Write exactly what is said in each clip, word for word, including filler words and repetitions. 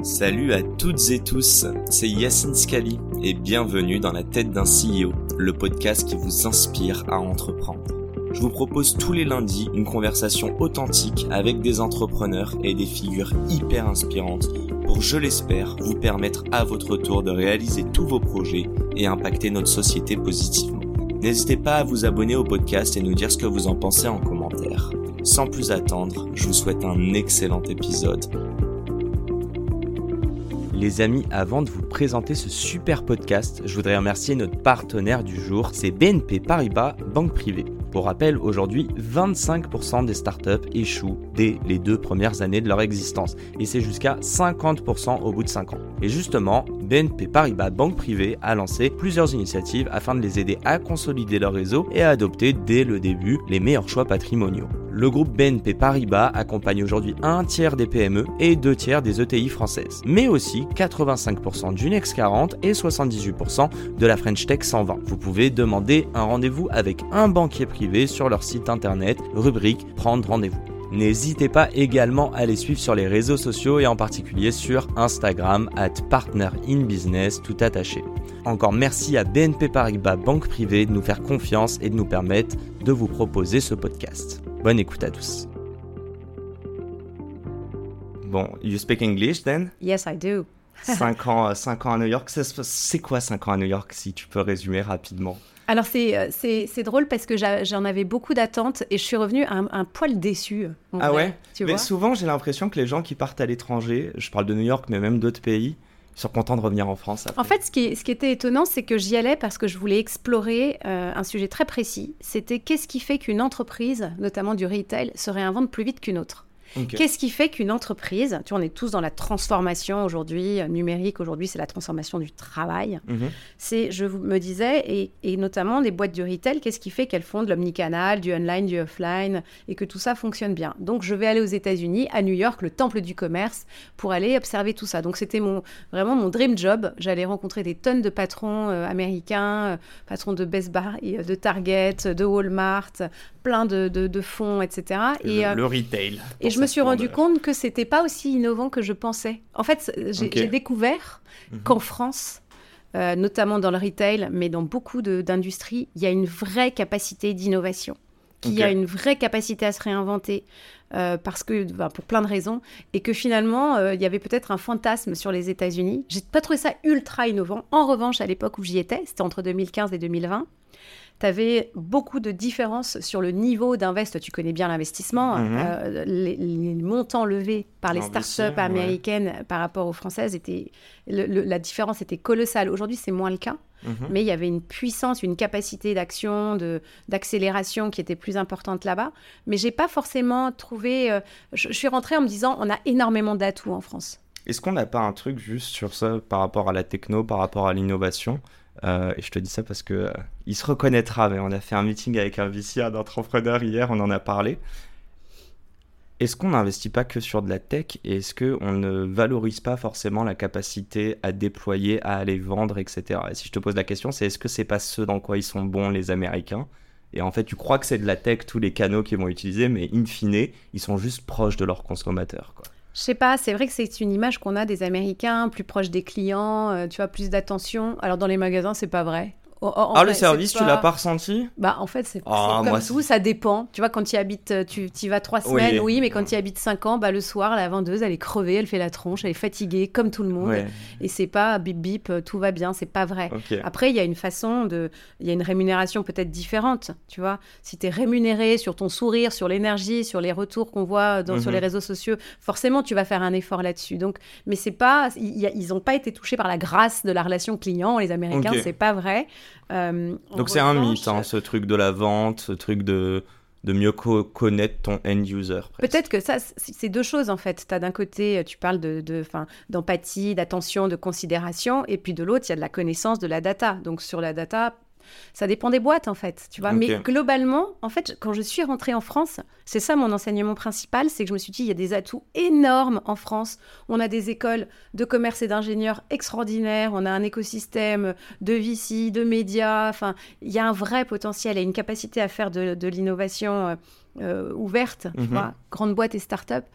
Salut à toutes et tous, c'est Yacine Scali et bienvenue dans la tête d'un C E O, le podcast qui vous inspire à entreprendre. Je vous propose tous les lundis une conversation authentique avec des entrepreneurs et des figures hyper inspirantes pour, je l'espère, vous permettre à votre tour de réaliser tous vos projets et impacter notre société positivement. N'hésitez pas à vous abonner au podcast et nous dire ce que vous en pensez en commentaire. Sans plus attendre, je vous souhaite un excellent épisode. Les amis, avant de vous présenter ce super podcast, je voudrais remercier notre partenaire du jour, c'est B N P Paribas Banque Privée. Pour rappel, aujourd'hui, vingt-cinq pour cent des startups échouent dès les deux premières années de leur existence, et c'est jusqu'à cinquante pour cent au bout de cinq ans. Et justement, B N P Paribas Banque Privée a lancé plusieurs initiatives afin de les aider à consolider leur réseau et à adopter dès le début les meilleurs choix patrimoniaux. Le groupe B N P Paribas accompagne aujourd'hui un tiers des P M E et deux tiers des E T I françaises, mais aussi quatre-vingt-cinq pour cent du Next quarante et soixante-dix-huit pour cent de la French Tech cent vingt. Vous pouvez demander un rendez-vous avec un banquier privé sur leur site internet, rubrique Prendre rendez-vous. N'hésitez pas également à les suivre sur les réseaux sociaux et en particulier sur Instagram at partnerinbusiness tout attaché. Encore merci à B N P Paribas Banque Privée de nous faire confiance et de nous permettre de vous proposer ce podcast. Bonne écoute à tous. Bon, you speak English then? Yes, I do. cinq ans, cinq ans à New York, c'est, c'est quoi cinq ans à New York, si tu peux résumer rapidement? Alors, c'est, c'est, c'est drôle parce que j'a, j'en avais beaucoup d'attentes et je suis revenue un, un poil déçue. Ah vrai, ouais? tu Mais vois souvent, j'ai l'impression que les gens qui partent à l'étranger, je parle de New York, mais même d'autres pays, ils sont contents de revenir en France après. En fait, ce qui, ce qui était étonnant, c'est que j'y allais parce que je voulais explorer euh, un sujet très précis. C'était qu'est-ce qui fait qu'une entreprise, notamment du retail, se réinvente plus vite qu'une autre? Okay. Qu'est-ce qui fait qu'une entreprise, tu vois, on est tous dans la transformation aujourd'hui, numérique, aujourd'hui c'est la transformation du travail. Mm-hmm. C'est, je me disais, et, et notamment les boîtes du retail, qu'est-ce qui fait qu'elles font de l'omnicanal, du online, du offline, et que tout ça fonctionne bien. Donc je vais aller aux États-Unis, à New York, le temple du commerce, pour aller observer tout ça. Donc c'était mon, vraiment mon dream job. J'allais rencontrer des tonnes de patrons euh, américains, euh, patrons de Best Buy, de Target, de Walmart, plein de, de, de fonds, et cetera. Et, le, euh, le retail. Et je me suis rendu compte que c'était pas aussi innovant que je pensais. En fait, j'ai, okay. j'ai découvert mm-hmm. qu'en France, euh, notamment dans le retail, mais dans beaucoup de, d'industries, il y a une vraie capacité d'innovation, qu'il okay. y a une vraie capacité à se réinventer, euh, parce que, bah, pour plein de raisons, et que finalement, euh, il y avait peut-être un fantasme sur les États-Unis. J'ai pas trouvé ça ultra innovant. En revanche, à l'époque où j'y étais, c'était entre deux mille quinze et deux mille vingt, tu avais beaucoup de différences sur le niveau d'invest. Tu connais bien l'investissement. Mm-hmm. Euh, les, les montants levés par les startups américaines ouais. par rapport aux françaises, étaient, le, le, la différence était colossale. Aujourd'hui, c'est moins le cas. Mm-hmm. Mais il y avait une puissance, une capacité d'action, de, d'accélération qui était plus importante là-bas. Mais je n'ai pas forcément trouvé... Euh, je, je suis rentrée en me disant, on a énormément d'atouts en France. Est-ce qu'on n'a pas un truc juste sur ça par rapport à la techno, par rapport à l'innovation ? Euh, et je te dis ça parce que euh, il se reconnaîtra, mais on a fait un meeting avec un V C, un entrepreneur hier, on en a parlé. Est-ce qu'on n'investit pas que sur de la tech et est-ce qu'on ne valorise pas forcément la capacité à déployer, à aller vendre, et cetera. Et si je te pose la question, c'est est-ce que c'est pas ce dans quoi ils sont bons les Américains? Et en fait, tu crois que c'est de la tech, tous les canaux qu'ils vont utiliser, mais in fine, ils sont juste proches de leurs consommateurs, quoi. Je sais pas, c'est vrai que c'est une image qu'on a des Américains, plus proches des clients, euh, tu vois, plus d'attention. Alors dans les magasins, c'est pas vrai. En, en ah, vrai, le service, pas... tu l'as pas ressenti? Bah, en fait, c'est, oh, c'est comme moi, tout, ça dépend. Tu vois, quand tu y habites, tu y vas trois semaines, oui, oui mais quand tu y habites cinq ans, bah, le soir, la vendeuse, elle est crevée, elle fait la tronche, elle est fatiguée, comme tout le monde. Ouais. Et c'est pas bip bip, tout va bien, c'est pas vrai. Okay. Après, il y a une façon de. Il y a une rémunération peut-être différente, tu vois. Si tu es rémunéré sur ton sourire, sur l'énergie, sur les retours qu'on voit dans, mm-hmm. sur les réseaux sociaux, forcément, tu vas faire un effort là-dessus. Donc, mais c'est pas. Y a, ils n'ont pas été touchés par la grâce de la relation client, les Américains, okay. c'est pas vrai. Euh, Donc c'est revanche, un mythe, hein, ce truc de la vente, ce truc de, de mieux co- connaître ton end-user. Presque. Peut-être que ça, c'est deux choses en fait. Tu as d'un côté, tu parles de, de, d'empathie, d'attention, de considération, et puis de l'autre, il y a de la connaissance de la data. Donc sur la data, ça dépend des boîtes en fait, tu vois. Okay. Mais globalement, en fait, quand je suis rentrée en France, c'est ça mon enseignement principal, c'est que je me suis dit, il y a des atouts énormes en France. On a des écoles de commerce et d'ingénieurs extraordinaires, on a un écosystème de V C, de médias, enfin, il y a un vrai potentiel et une capacité à faire de, de l'innovation euh, ouverte, mm-hmm. tu vois, grandes boîtes et start-up.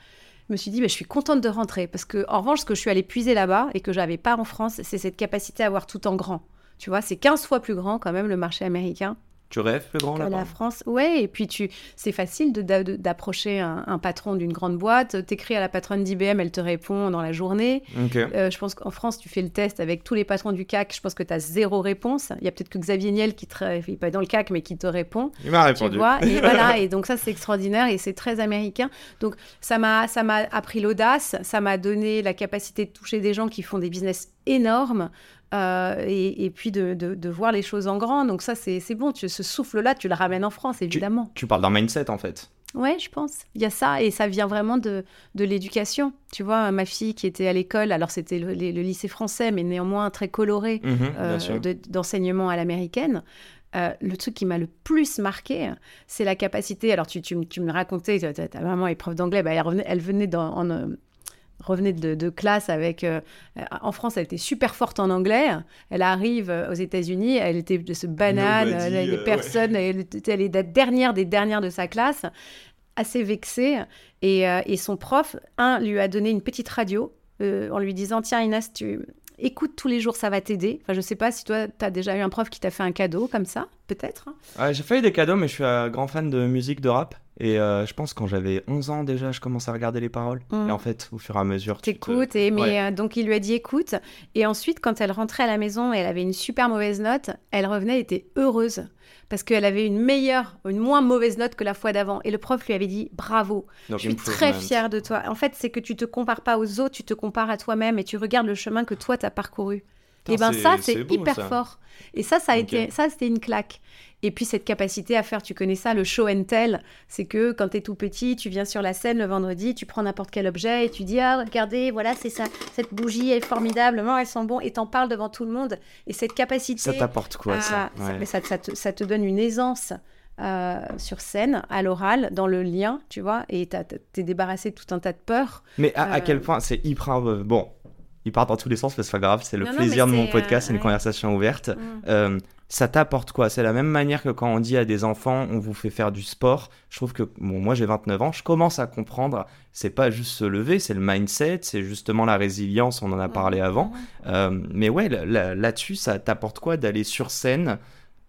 je me suis dit, bah, je suis contente de rentrer. Parce que, en revanche, ce que je suis allée puiser là-bas et que je n'avais pas en France, c'est cette capacité à voir tout en grand. Tu vois, c'est quinze fois plus grand quand même le marché américain. Tu rêves plus grand là-bas ? La France, ouais. Et puis, tu, c'est facile de, de, d'approcher un, un patron d'une grande boîte. T'écris à la patronne d'I B M, elle te répond dans la journée. Okay. Euh, je pense qu'en France, tu fais le test avec tous les patrons du C A C. Je pense que tu as zéro réponse. Il y a peut-être que Xavier Niel qui ne pas dans le C A C, mais qui te répond. Il m'a répondu. Tu vois, et voilà. Et donc, ça, c'est extraordinaire et c'est très américain. Donc, ça m'a, ça m'a appris l'audace. Ça m'a donné la capacité de toucher des gens qui font des business énormes. Euh, et, et puis de, de, de voir les choses en grand. Donc ça, c'est, c'est bon. Tu, ce souffle-là, tu le ramènes en France, évidemment. Tu, tu parles d'un mindset, en fait. Ouais, je pense. Il y a ça, et ça vient vraiment de, de l'éducation. Tu vois, ma fille qui était à l'école, alors c'était le, le, le lycée français, mais néanmoins très coloré, mmh, euh, de, d'enseignement à l'américaine. Euh, le truc qui m'a le plus marqué, c'est la capacité... Alors, tu, tu, tu me racontais, ta, ta maman est prof d'anglais, bah, elle, revenait, elle venait dans... En, euh, revenait de, de classe avec... Euh, en France, elle était super forte en anglais. Elle arrive aux États-Unis, elle était de ce banane, Nobody, les euh, personnes, ouais. elle, elle est la dernière des dernières de sa classe, assez vexée. Et, euh, et son prof, un, lui a donné une petite radio euh, en lui disant « Tiens, Inès, tu... écoute tous les jours, ça va t'aider. » Enfin, je sais pas si toi, tu as déjà eu un prof qui t'a fait un cadeau comme ça, peut-être. Ouais, j'ai fait des cadeaux, mais je suis un grand fan de musique, de rap. Et euh, je pense que quand j'avais onze ans déjà, je commençais à regarder les paroles. Mmh. Et en fait, au fur et à mesure, tu t'écoutes. Te... Et mais ouais. euh, donc, il lui a dit écoute. Et ensuite, quand elle rentrait à la maison et elle avait une super mauvaise note, elle revenait, elle était heureuse. Parce qu'elle avait une meilleure, une moins mauvaise note que la fois d'avant. Et le prof lui avait dit bravo, donc, je suis très fière de toi. En fait, c'est que tu te compares pas aux autres, tu te compares à toi-même et tu regardes le chemin que toi, tu as parcouru. Et bien ça, c'est, c'est beau, hyper ça. Fort. Et ça, ça, a okay. été, ça, c'était une claque. Et puis cette capacité à faire, tu connais ça, le show and tell, c'est que quand tu es tout petit, tu viens sur la scène le vendredi, tu prends n'importe quel objet et tu dis « Ah, regardez, voilà, c'est ça, cette bougie, elle est formidable, elle sent bon », et t'en parles devant tout le monde. Et cette capacité... Ça t'apporte quoi, à, ça, ouais. ça, mais ça, ça, te, ça te donne une aisance euh, sur scène, à l'oral, dans le lien, tu vois, et t'es débarrassé de tout un tas de peurs. Mais à, euh... à quel point c'est hyper... Euh, bon, il part dans tous les sens, mais c'est pas grave, c'est le non, plaisir non, de mon podcast, euh, c'est une ouais. conversation ouverte. Mm. Euh, ça t'apporte quoi ? C'est la même manière que quand on dit à des enfants, on vous fait faire du sport. Je trouve que, bon, moi j'ai vingt-neuf ans, je commence à comprendre, c'est pas juste se lever, c'est le mindset, c'est justement la résilience, on en a parlé mmh. avant. Euh, mais ouais, là, là-dessus, ça t'apporte quoi d'aller sur scène petit ?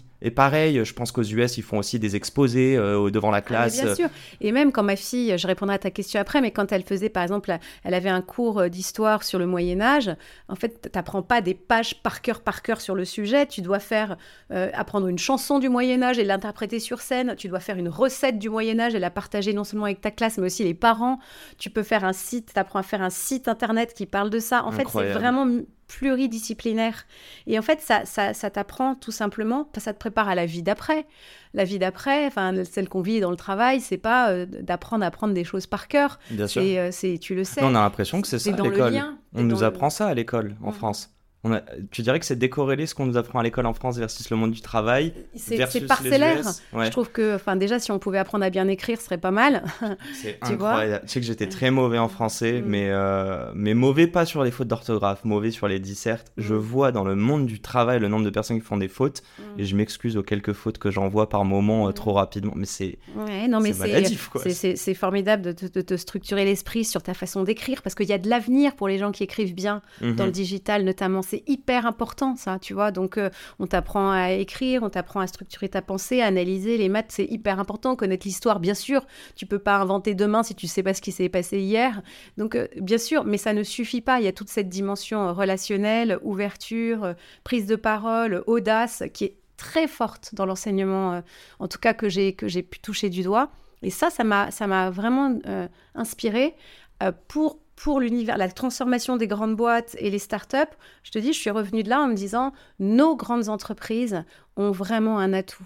Et pareil, je pense qu'aux U S, ils font aussi des exposés euh, devant la classe. Ah, bien sûr. Et même quand ma fille, je répondrai à ta question après, mais quand elle faisait, par exemple, elle avait un cours d'histoire sur le Moyen-Âge, en fait, tu n'apprends pas des pages par cœur, par cœur sur le sujet. Tu dois faire, euh, apprendre une chanson du Moyen-Âge et l'interpréter sur scène. Tu dois faire une recette du Moyen-Âge et la partager non seulement avec ta classe, mais aussi les parents. Tu peux faire un site, tu apprends à faire un site internet qui parle de ça. En Incroyable. fait, c'est vraiment pluridisciplinaire. Et en fait, ça, ça, ça t'apprend tout simplement, ça te prépare à la vie d'après. La vie d'après, enfin, celle qu'on vit dans le travail, c'est pas euh, d'apprendre à apprendre des choses par cœur. Bien sûr. Et, euh, c'est, tu le sais. Non, on a l'impression que c'est, c'est ça à l'école. Lien, on nous le... apprend ça à l'école, en mmh. France. On a, tu dirais que c'est décorrélé ce qu'on nous apprend à l'école en France versus le monde du travail c'est, versus c'est parcellaire. Les U S. Ouais. Je trouve que, enfin, déjà, si on pouvait apprendre à bien écrire, ce serait pas mal. C'est tu incroyable. Vois tu sais que j'étais très mauvais en français, mmh. mais, euh, mais mauvais pas sur les fautes d'orthographe, mauvais sur les dissertes. Mmh. Je vois dans le monde du travail le nombre de personnes qui font des fautes mmh. et je m'excuse aux quelques fautes que j'en vois par moment mmh. euh, trop rapidement. Mais c'est, ouais, non, mais c'est maladif, quoi. C'est, c'est, c'est formidable de te, de te structurer l'esprit sur ta façon d'écrire parce qu'il y a de l'avenir pour les gens qui écrivent bien mmh. dans le digital, notamment. C'est hyper important. Ça, tu vois, donc euh, on t'apprend à écrire, on t'apprend à structurer ta pensée, à analyser. Les maths, c'est hyper important. Connaître l'histoire, bien sûr, tu peux pas inventer demain si tu sais pas ce qui s'est passé hier. Donc, euh, bien sûr, mais ça ne suffit pas. Il y a toute cette dimension euh, relationnelle, ouverture, euh, prise de parole, audace, qui est très forte dans l'enseignement, euh, en tout cas que j'ai que j'ai pu toucher du doigt. Et ça, ça m'a ça m'a vraiment euh, inspirée euh, pour pour l'univers, la transformation des grandes boîtes et les startups. Je te dis, je suis revenue de là en me disant, nos grandes entreprises ont vraiment un atout.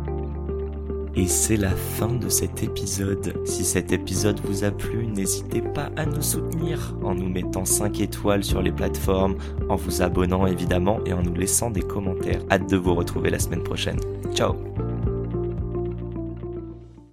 Et c'est la fin de cet épisode. Si cet épisode vous a plu, n'hésitez pas à nous soutenir en nous mettant cinq étoiles sur les plateformes, en vous abonnant évidemment et en nous laissant des commentaires. Hâte de vous retrouver la semaine prochaine. Ciao!